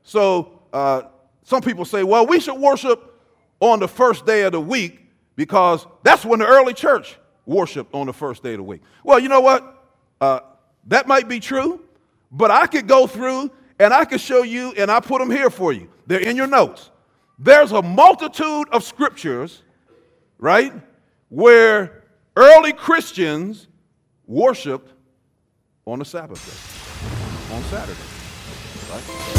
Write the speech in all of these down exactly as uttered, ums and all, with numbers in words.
So uh, some people say, well, we should worship on the first day of the week because that's when the early church worshiped on the first day of the week. Well, you know what? Uh, that might be true, but I could go through and I could show you, and I put them here for you. They're in your notes. There's a multitude of scriptures, right, where early Christians worshiped on the Sabbath day, on Saturday, right?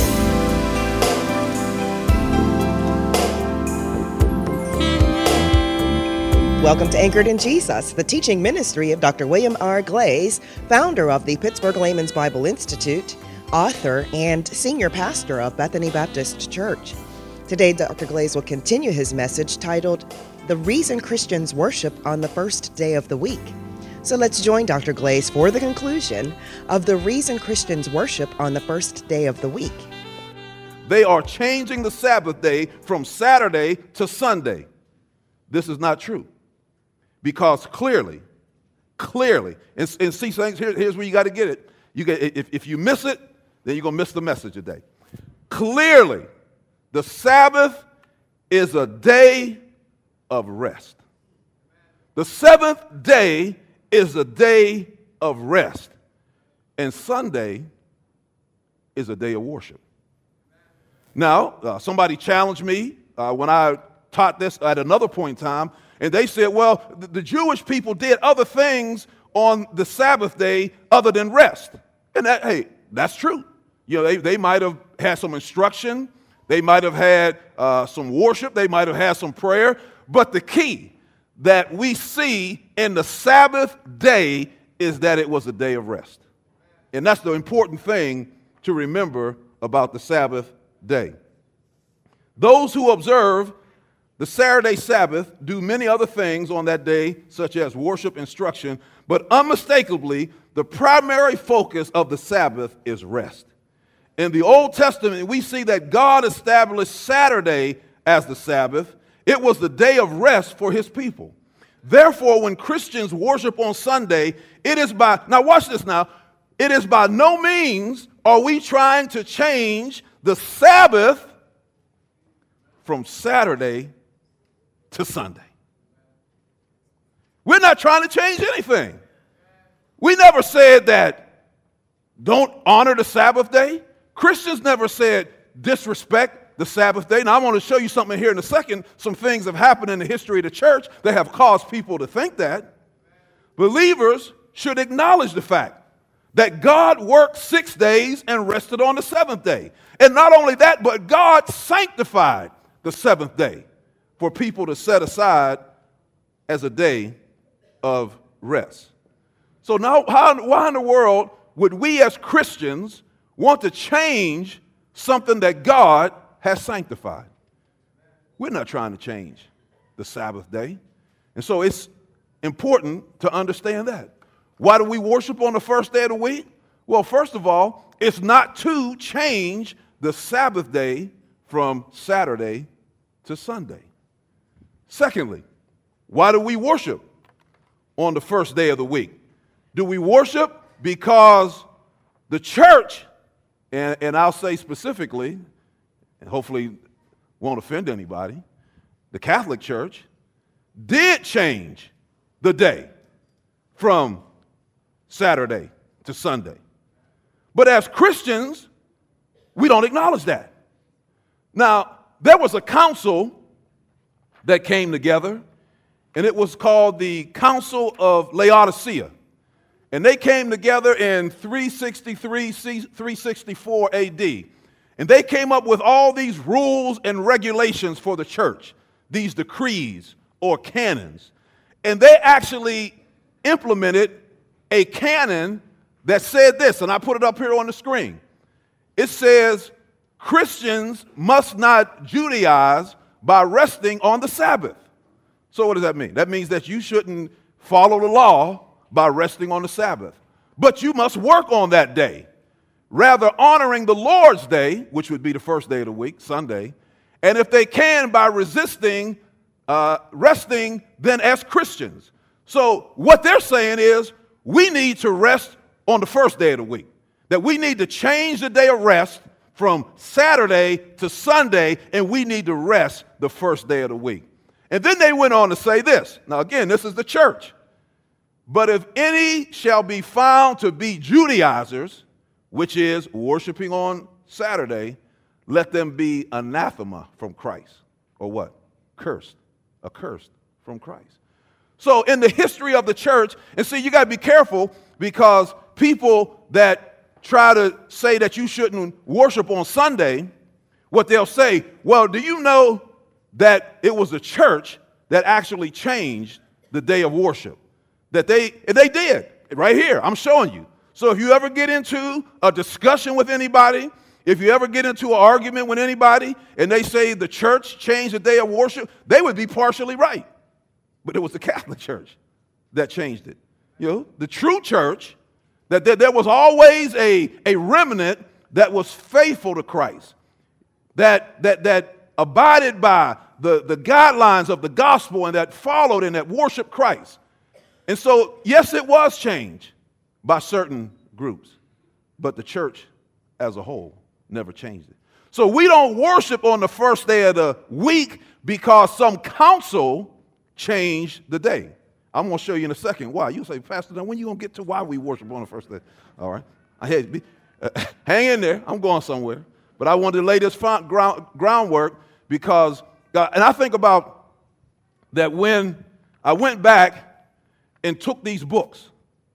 Welcome to Anchored in Jesus, the teaching ministry of Doctor William R. Glaze, founder of the Pittsburgh Layman's Bible Institute, author, and senior pastor of Bethany Baptist Church. Today, Doctor Glaze will continue his message titled, The Reason Christians Worship on the First Day of the Week. So let's join Doctor Glaze for the conclusion of the reason Christians worship on the first day of the week. They are changing the Sabbath day from Saturday to Sunday. This is not true. Because clearly, clearly, and, and see things, here, here's where you got to get it. You get if, if you miss it, then you're going to miss the message today. Clearly, the Sabbath is a day of rest. The seventh day is a day of rest. And Sunday is a day of worship. Now, uh, somebody challenged me uh, when I taught this at another point in time, and they said, well, the, the Jewish people did other things on the Sabbath day other than rest. And that, hey, that's true. You know, they, they might have had some instruction. They might have had uh, some worship. They might have had some prayer. But the key that we see in the Sabbath day is that it was a day of rest. And that's the important thing to remember about the Sabbath day. Those who observe the Saturday Sabbath do many other things on that day, such as worship, instruction, but unmistakably, the primary focus of the Sabbath is rest. In the Old Testament, we see that God established Saturday as the Sabbath. It was the day of rest for his people. Therefore, when Christians worship on Sunday, it is by, now watch this now, it is by no means are we trying to change the Sabbath from Saturday to Sunday. We're not trying to change anything. We never said that don't honor the Sabbath day. Christians never said disrespect the Sabbath day. Now, I want to show you something here in a second. Some things have happened in the history of the church that have caused people to think that. Believers should acknowledge the fact that God worked six days and rested on the seventh day. And not only that, but God sanctified the seventh day for people to set aside as a day of rest. So now, how, why in the world would we as Christians want to change something that God has sanctified? We're not trying to change the Sabbath day. And so it's important to understand that. Why do we worship on the first day of the week? Well, first of all, it's not to change the Sabbath day from Saturday to Sunday. Secondly, why do we worship on the first day of the week? Do we worship because the church, and, and I'll say specifically, and hopefully won't offend anybody, the Catholic Church did change the day from Saturday to Sunday. But as Christians, we don't acknowledge that. Now, there was a council that came together, and it was called the Council of Laodicea. And they came together in three sixty-three, three sixty-four A D. And they came up with all these rules and regulations for the church, these decrees or canons. And they actually implemented a canon that said this, and I put it up here on the screen. It says, Christians must not Judaize by resting on the Sabbath. So what does that mean? That means that you shouldn't follow the law by resting on the Sabbath. But you must work on that day, rather honoring the Lord's day, which would be the first day of the week, Sunday, and if they can, by resisting, uh, resting then as Christians. So what they're saying is we need to rest on the first day of the week, that we need to change the day of rest from Saturday to Sunday, and we need to rest the first day of the week. And then they went on to say this. Now, again, this is the church. But if any shall be found to be Judaizers, which is worshiping on Saturday, let them be anathema from Christ. Or what? Cursed. Accursed from Christ. So in the history of the church, and see, you got to be careful because people that try to say that you shouldn't worship on Sunday, what they'll say, well, do you know that it was the church that actually changed the day of worship? That they, they did, right here, I'm showing you. So if you ever get into a discussion with anybody, if you ever get into an argument with anybody and they say the church changed the day of worship, they would be partially right. But it was the Catholic Church that changed it. You know, the true church, that there, there was always a, a remnant that was faithful to Christ, that, that, that abided by the, the guidelines of the gospel and that followed and that worshiped Christ. And so, yes, it was changed by certain groups, but the church as a whole never changed it. So we don't worship on the first day of the week because some council changed the day. I'm going to show you in a second why. You say, Pastor, now when are you going to get to why we worship on the first day? All right. I had be, uh, hang in there. I'm going somewhere. But I wanted to lay this ground, groundwork because, uh, and I think about that when I went back and took these books,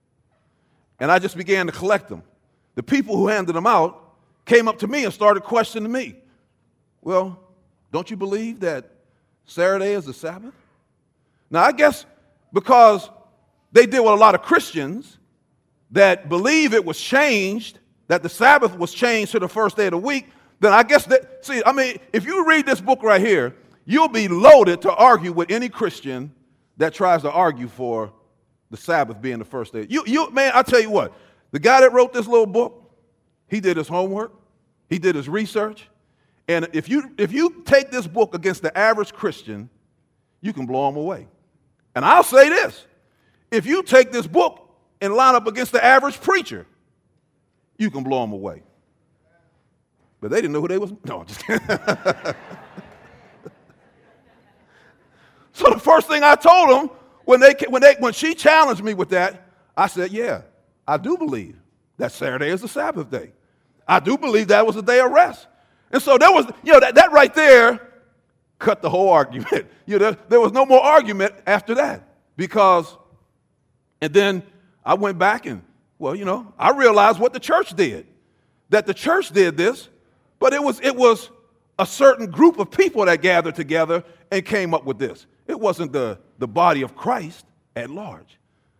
and I just began to collect them. The people who handed them out came up to me and started questioning me. Well, don't you believe that Saturday is the Sabbath? Now, I guess because they deal with a lot of Christians that believe it was changed, that the Sabbath was changed to the first day of the week, then I guess that, see, I mean, if you read this book right here, you'll be loaded to argue with any Christian that tries to argue for the Sabbath being the first day. You, you, man, I tell you what, the guy that wrote this little book, he did his homework, he did his research, and if you if you take this book against the average Christian, you can blow him away. And I'll say this, if you take this book and line up against the average preacher, you can blow him away. But they didn't know who they was. No, I'm just kidding. So the first thing I told them, When, they, when, they, when she challenged me with that, I said, yeah, I do believe that Saturday is the Sabbath day. I do believe that was a day of rest. And so there was, you know, that, that right there cut the whole argument. You know, there, there was no more argument after that because, and then I went back and, well, you know, I realized what the church did, that the church did this, but it was, it was a certain group of people that gathered together and came up with this. It wasn't the, the body of Christ at large.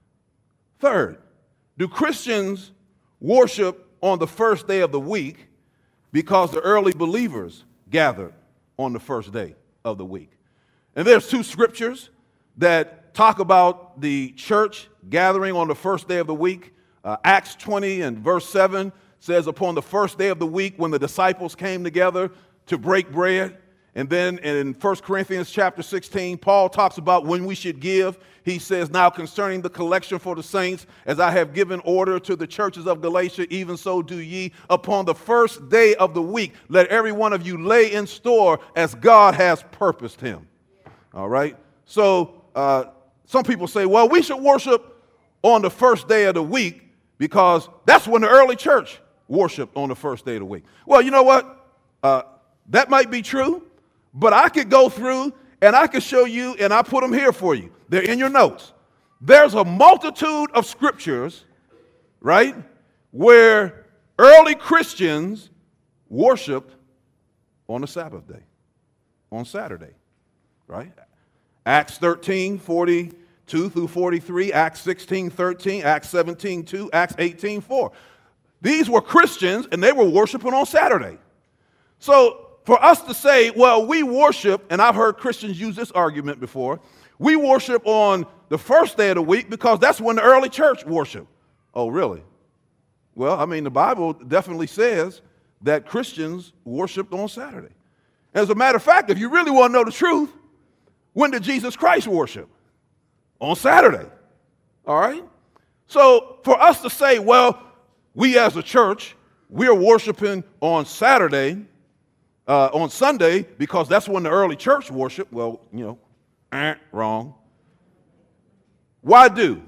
Third, do Christians worship on the first day of the week because the early believers gathered on the first day of the week? And there's two scriptures that talk about the church gathering on the first day of the week. Uh, Acts twenty and verse seven says, upon the first day of the week when the disciples came together to break bread. And then in First Corinthians chapter sixteen, Paul talks about when we should give. He says, now concerning the collection for the saints, as I have given order to the churches of Galatia, even so do ye. Upon the first day of the week, let every one of you lay in store as God has purposed him. All right? So uh, some people say, well, we should worship on the first day of the week because that's when the early church worshiped on the first day of the week. Well, you know what? Uh, that might be true. But I could go through and I could show you, and I put them here for you. They're in your notes. There's a multitude of scriptures, right, where early Christians worshiped on the Sabbath day, on Saturday, right? Acts thirteen, forty-two through forty-three, Acts sixteen, thirteen, Acts seventeen, two, Acts eighteen, four. These were Christians, and they were worshiping on Saturday. So for us to say, well, we worship, and I've heard Christians use this argument before, we worship on the first day of the week because that's when the early church worshiped. Oh, really? Well, I mean, the Bible definitely says that Christians worshiped on Saturday. As a matter of fact, if you really want to know the truth, when did Jesus Christ worship? On Saturday. All right? So for us to say, well, we as a church we're worshiping on Saturday, uh, on Sunday, because that's when the early church worshiped. Well, you know, eh, wrong. Why do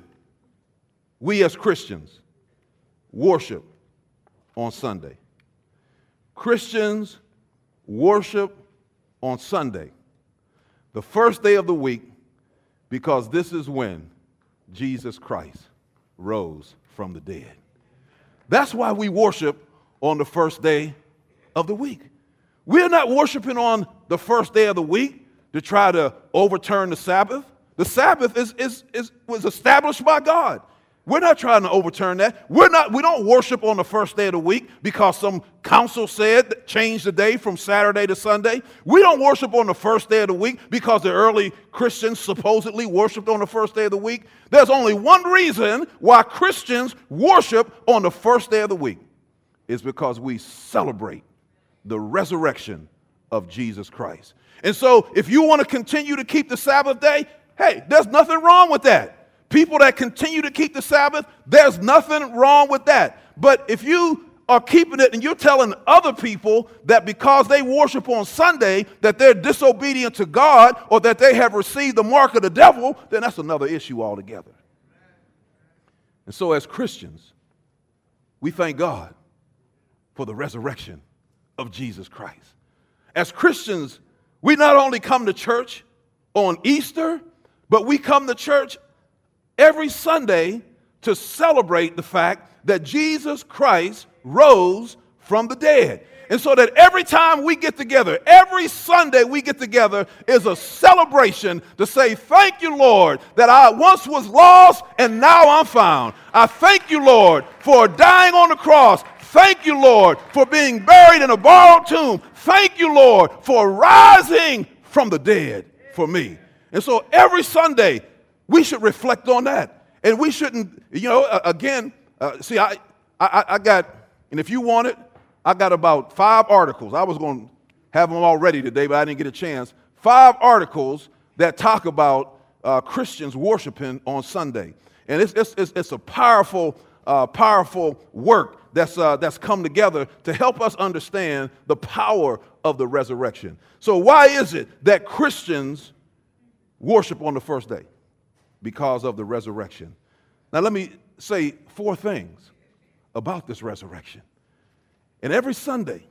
we as Christians worship on Sunday? Christians worship on Sunday, the first day of the week, because this is when Jesus Christ rose from the dead. That's why we worship on the first day of the week. We're not worshiping on the first day of the week to try to overturn the Sabbath. The Sabbath is, is, is, was established by God. We're not trying to overturn that. We're not, we don't worship on the first day of the week because some council said change the day from Saturday to Sunday. We don't worship on the first day of the week because the early Christians supposedly worshiped on the first day of the week. There's only one reason why Christians worship on the first day of the week. It's because we celebrate the resurrection of Jesus Christ. And so if you want to continue to keep the Sabbath day, hey, there's nothing wrong with that. People that continue to keep the Sabbath, there's nothing wrong with that. But if you are keeping it and you're telling other people that because they worship on Sunday that they're disobedient to God or that they have received the mark of the devil, then that's another issue altogether. And so as Christians, we thank God for the resurrection of Jesus Christ. As Christians, we not only come to church on Easter, but we come to church every Sunday to celebrate the fact that Jesus Christ rose from the dead. And so that every time we get together, every Sunday we get together is a celebration to say, thank you, Lord, that I once was lost and now I'm found. I thank you, Lord, for dying on the cross. Thank you, Lord, for being buried in a borrowed tomb. Thank you, Lord, for rising from the dead for me. And so every Sunday, we should reflect on that. And we shouldn't, you know, uh, again, uh, see, I, I, I got, and if you want it, I got about five articles. I was going to have them all ready today, but I didn't get a chance. Five articles that talk about uh, Christians worshiping on Sunday. And it's, it's, it's, it's a powerful, uh, powerful work that's, uh, that's come together to help us understand the power of the resurrection. So why is it that Christians worship on the first day? Because of the resurrection. Now let me say four things about this resurrection. And every Sunday,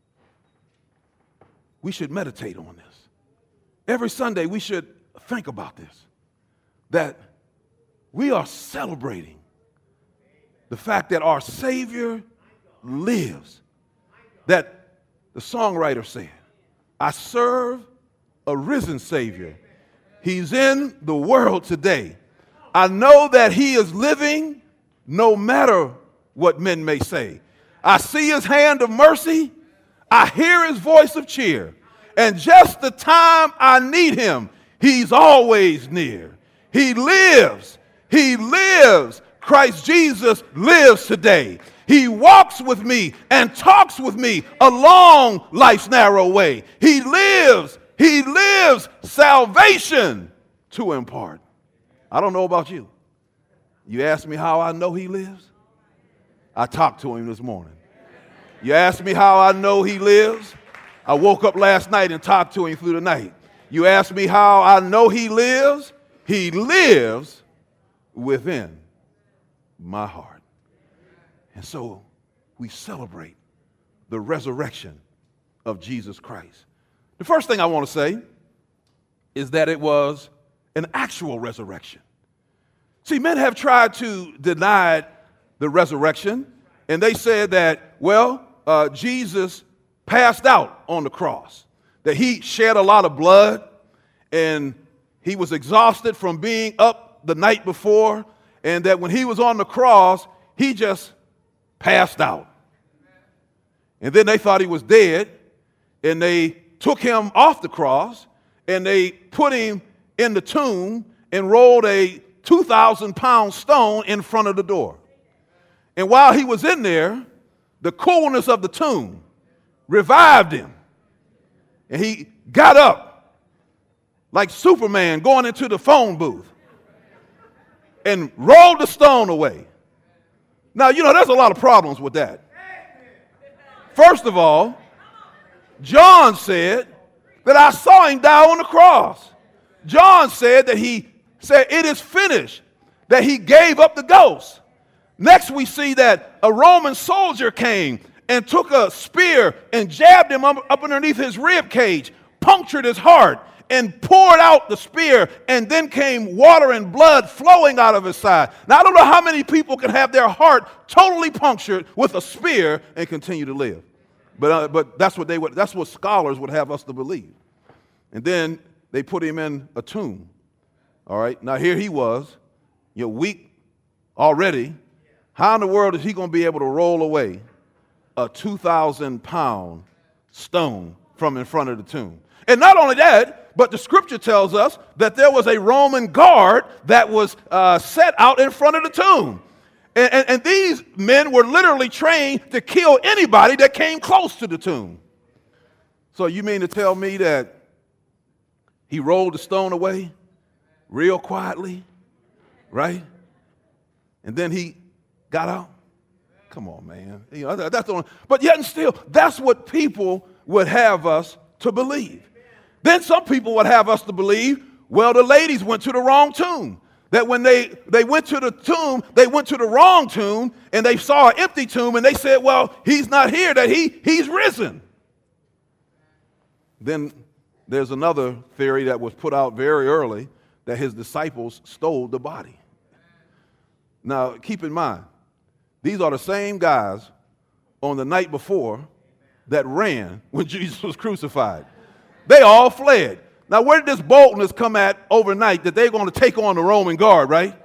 we should meditate on this. Every Sunday, we should think about this. That we are celebrating the fact that our Savior lives. That the songwriter said, I serve a risen Savior. He's in the world today. I know that he is living no matter what men may say. I see his hand of mercy. I hear his voice of cheer. And just the time I need him, he's always near. He lives. He lives. Christ Jesus lives today. He walks with me and talks with me along life's narrow way. He lives. He lives salvation to impart. I don't know about you. You ask me how I know he lives? I talked to him this morning. You ask me how I know he lives? I woke up last night and talked to him through the night. You ask me how I know he lives? He lives within my heart. And so we celebrate the resurrection of Jesus Christ. The first thing I want to say is that it was an actual resurrection. See, men have tried to deny the resurrection, and they said that, well, uh, Jesus passed out on the cross, that he shed a lot of blood, and he was exhausted from being up the night before, and that when he was on the cross, he just passed out. And then they thought he was dead, and they took him off the cross, and they put him in the tomb and rolled a two thousand pound stone in front of the door. And while he was in there, the coolness of the tomb revived him. And he got up like Superman going into the phone booth and rolled the stone away. Now, you know, there's a lot of problems with that. First of all, John said that I saw him die on the cross. John said that he said it is finished, that he gave up the ghost. Next we see that a Roman soldier came and took a spear and jabbed him up, up underneath his rib cage, punctured his heart, and poured out the spear, and then came water and blood flowing out of his side. Now, I don't know how many people can have their heart totally punctured with a spear and continue to live. But, uh, but that's what they would, that's what scholars would have us to believe. And then they put him in a tomb. All right, now here he was, you know, weak already. How in the world is he going to be able to roll away a two thousand pound stone from in front of the tomb? And not only that, but the scripture tells us that there was a Roman guard that was uh, set out in front of the tomb. And, and, and these men were literally trained to kill anybody that came close to the tomb. So you mean to tell me that he rolled the stone away real quietly, right? And then he got out? Come on, man. You know, that's the only, but yet and still, that's what people would have us to believe. Then some people would have us to believe, well, the ladies went to the wrong tomb. That when they, they went to the tomb, they went to the wrong tomb, and they saw an empty tomb, and they said, well, he's not here, that he he's risen. Then there's another theory that was put out very early, that his disciples stole the body. Now, keep in mind, these are the same guys on the night before that ran when Jesus was crucified. They all fled. Now, where did this boldness come at overnight that they're going to take on the Roman guard, right?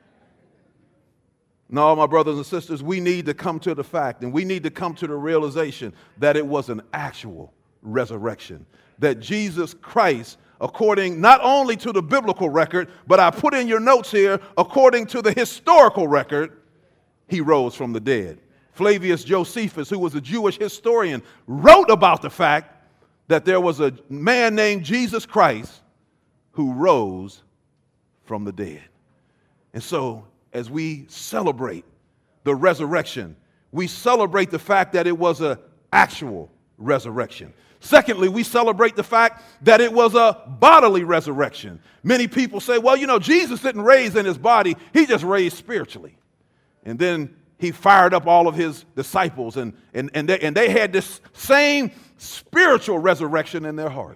No, my brothers and sisters, we need to come to the fact, and we need to come to the realization that it was an actual resurrection. That Jesus Christ, according not only to the biblical record, but I put in your notes here, according to the historical record, he rose from the dead. Flavius Josephus, who was a Jewish historian, wrote about the fact that there was a man named Jesus Christ who rose from the dead. And so, as we celebrate the resurrection, we celebrate the fact that it was an actual resurrection. Secondly, we celebrate the fact that it was a bodily resurrection. Many people say, well, you know, Jesus didn't raise in his body, he just raised spiritually. And then he fired up all of his disciples, and, and, and, they, and they had this same spiritual resurrection in their heart.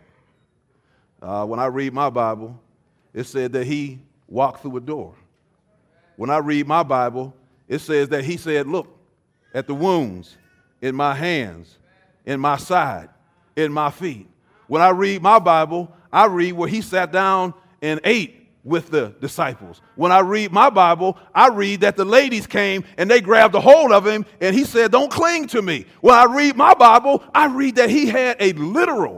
Uh, when I read my Bible, it said that he walked through a door. When I read my Bible, it says that he said, look at the wounds in my hands, in my side, in my feet. When I read my Bible, I read where he sat down and ate with the disciples. When I read my Bible, I read that the ladies came and they grabbed a hold of him and he said, don't cling to me. When I read my Bible, I read that he had a literal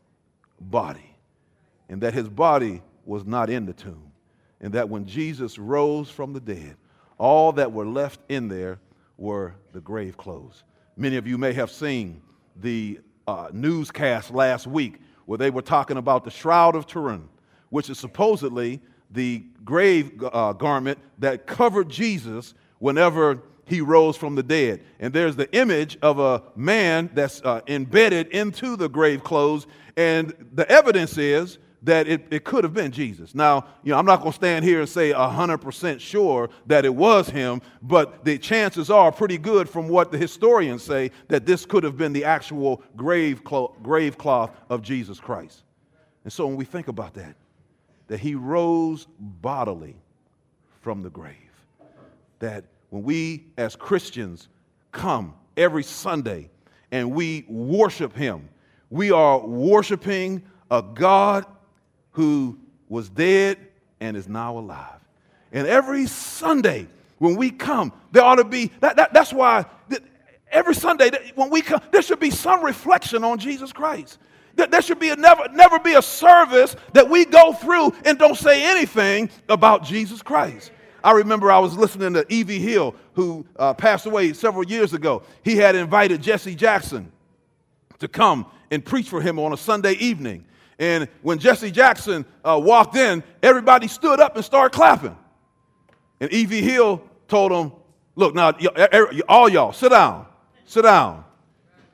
body and that his body was not in the tomb. And that when Jesus rose from the dead, all that were left in there were the grave clothes. Many of you may have seen the uh, newscast last week where they were talking about the Shroud of Turin, which is supposedly the grave uh, garment that covered Jesus whenever he rose from the dead. And there's the image of a man that's uh, embedded into the grave clothes, and the evidence is that it, it could have been Jesus. Now, you know, I'm not going to stand here and say one hundred percent sure that it was him, but the chances are pretty good from what the historians say that this could have been the actual grave, clo- grave cloth of Jesus Christ. And so when we think about that, that he rose bodily from the grave. That when we as Christians come every Sunday and we worship him, we are worshiping a God who was dead and is now alive. And every Sunday when we come, there ought to be, that, that, that's why every Sunday when we come, there should be some reflection on Jesus Christ. There should be a never, never be a service that we go through and don't say anything about Jesus Christ. I remember I was listening to E V Hill, who uh, passed away several years ago. He had invited Jesse Jackson to come and preach for him on a Sunday evening. And when Jesse Jackson uh, walked in, everybody stood up and started clapping. And E V Hill told him, look, now, all y'all, sit down, sit down.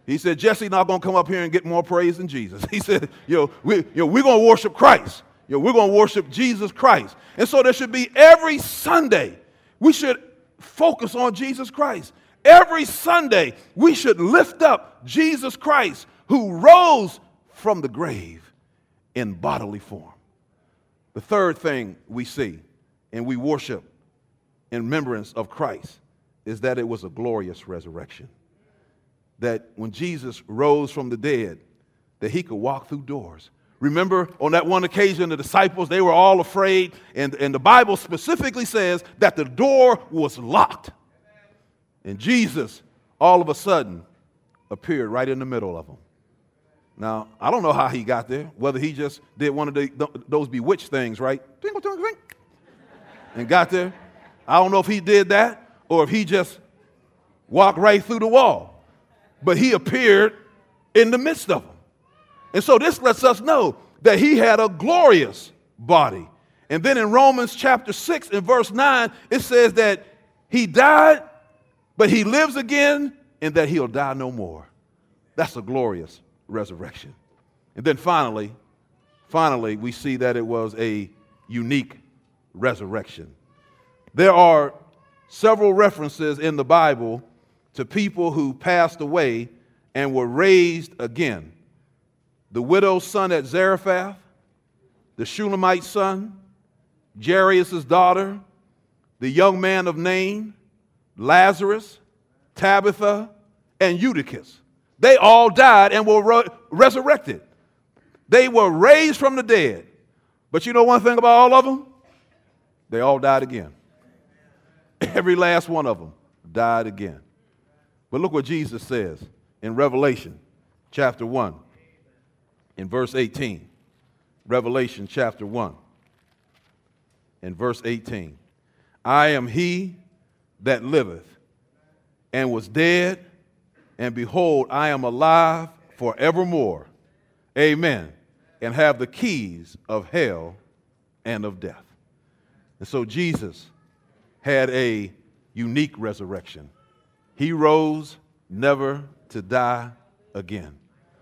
He said, Jesse not going to come up here and get more praise than Jesus. He said, you know, we, you know, we're going to worship Christ. You know, we're going to worship Jesus Christ. And so there should be every Sunday, we should focus on Jesus Christ. Every Sunday, we should lift up Jesus Christ, who rose from the grave in bodily form. The third thing we see and we worship in remembrance of Christ is that it was a glorious resurrection. That when Jesus rose from the dead, that he could walk through doors. Remember on that one occasion, the disciples, they were all afraid, and, and the Bible specifically says that the door was locked. And Jesus, all of a sudden, appeared right in the middle of them. Now, I don't know how he got there, whether he just did one of the, those bewitched things, right? And got there. I don't know if he did that or if he just walked right through the wall. But he appeared in the midst of them. And so this lets us know that he had a glorious body. And then in Romans chapter six and verse nine, it says that he died, but he lives again, and that he'll die no more. That's a glorious resurrection. And then finally, finally, we see that it was a unique resurrection. There are several references in the Bible to people who passed away and were raised again. The widow's son at Zarephath, the Shulamite son, Jairus' daughter, the young man of Nain, Lazarus, Tabitha, and Eutychus. They all died and were re- resurrected. They were raised from the dead. But you know one thing about all of them? They all died again. Every last one of them died again. But look what Jesus says in Revelation chapter one, in verse eighteen. Revelation chapter one, in verse eighteen. I am he that liveth and was dead, and behold, I am alive forevermore. Amen. And have the keys of hell and of death. And so Jesus had a unique resurrection. He rose never to die again.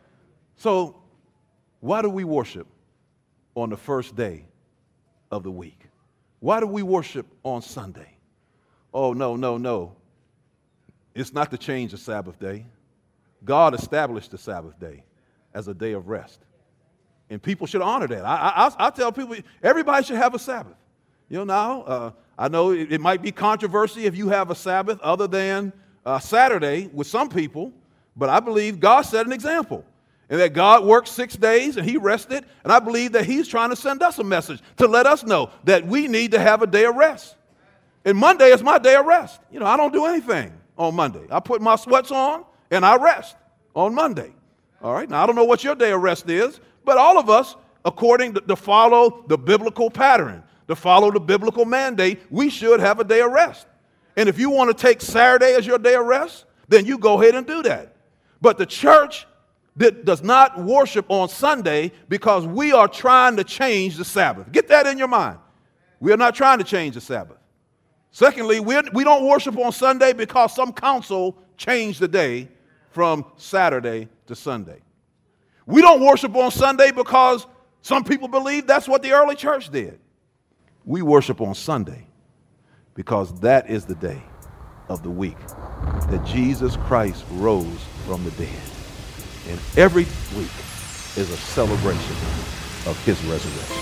So why do we worship on the first day of the week? Why do we worship on Sunday? Oh, no, no, no. It's not to change the Sabbath day. God established the Sabbath day as a day of rest. And people should honor that. I, I, I tell people, everybody should have a Sabbath. You know, now, uh, I know it, it might be controversy if you have a Sabbath other than uh, Saturday with some people, but I believe God set an example. And that God worked six days and he rested. And I believe that he's trying to send us a message to let us know that we need to have a day of rest. And Monday is my day of rest. You know, I don't do anything on Monday. I put my sweats on and I rest on Monday. All right. Now, I don't know what your day of rest is, but all of us, according to, to follow the biblical pattern, to follow the biblical mandate, we should have a day of rest. And if you want to take Saturday as your day of rest, then you go ahead and do that. But the church that does not worship on Sunday because we are trying to change the Sabbath. Get that in your mind. We are not trying to change the Sabbath. Secondly, we're, we don't worship on Sunday because some council changed the day from Saturday to Sunday. We don't worship on Sunday because some people believe that's what the early church did. We worship on Sunday because that is the day of the week that Jesus Christ rose from the dead. And every week is a celebration of his resurrection.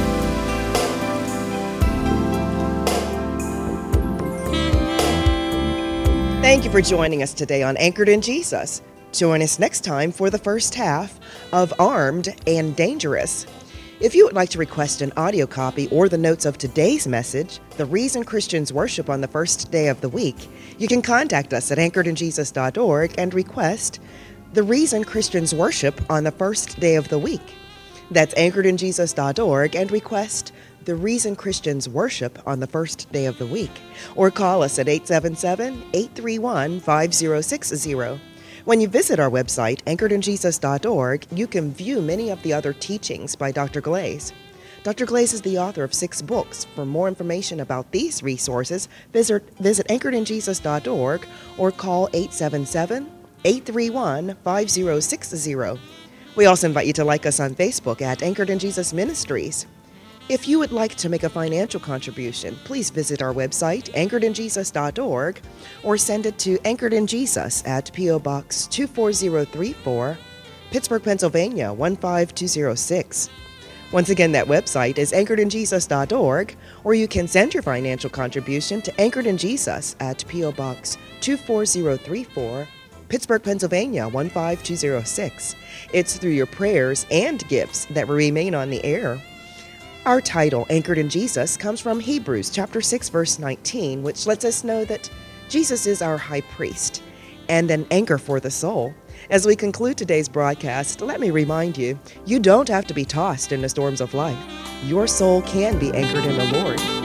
Thank you for joining us today on Anchored in Jesus. Join us next time for the first half of Armed and Dangerous. If you would like to request an audio copy or the notes of today's message, The Reason Christians Worship on the First Day of the Week, you can contact us at anchored in jesus dot org and request The Reason Christians Worship on the First Day of the Week. That's anchored in jesus dot org and request The Reason Christians Worship on the First Day of the Week. Or call us at eight seven seven, eight three one, five zero six zero. When you visit our website, anchored in jesus dot org, you can view many of the other teachings by Doctor Glaze. Doctor Glaze is the author of six books. For more information about these resources, visit, visit anchored in jesus dot org or call eight seven seven, eight three one, five zero six zero. We also invite you to like us on Facebook at Anchored in Jesus Ministries. If you would like to make a financial contribution, please visit our website, anchored in jesus dot org, or send it to Anchored in Jesus at P O Box two four zero three four, Pittsburgh, Pennsylvania one five two zero six. Once again, that website is anchored in jesus dot org, or you can send your financial contribution to Anchored in Jesus at P O Box two four zero three four, Pittsburgh, Pennsylvania one five two zero six. It's through your prayers and gifts that we remain on the air. Our title, Anchored in Jesus, comes from Hebrews chapter six, verse nineteen, which lets us know that Jesus is our high priest and an anchor for the soul. As we conclude today's broadcast, let me remind you, you don't have to be tossed in the storms of life. Your soul can be anchored in the Lord.